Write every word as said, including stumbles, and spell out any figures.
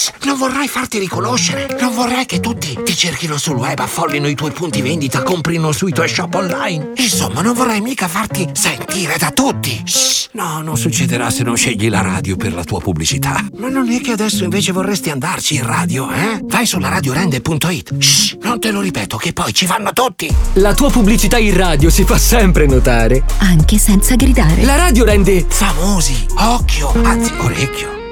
Shh, non vorrai farti riconoscere. Non vorrai che tutti ti cerchino sul web, affollino i tuoi punti vendita, comprino sui tuoi shop online. Insomma, non vorrai mica farti sentire da tutti. Shh. No, non succederà se non scegli la radio per la tua pubblicità. Ma non è che adesso invece vorresti andarci in radio, eh? Vai sulla radio rende punto it. Shh, non te lo ripeto che poi ci vanno tutti. La tua pubblicità in radio si fa sempre notare, anche senza gridare. La radio rende famosi. Occhio, anzi orecchio.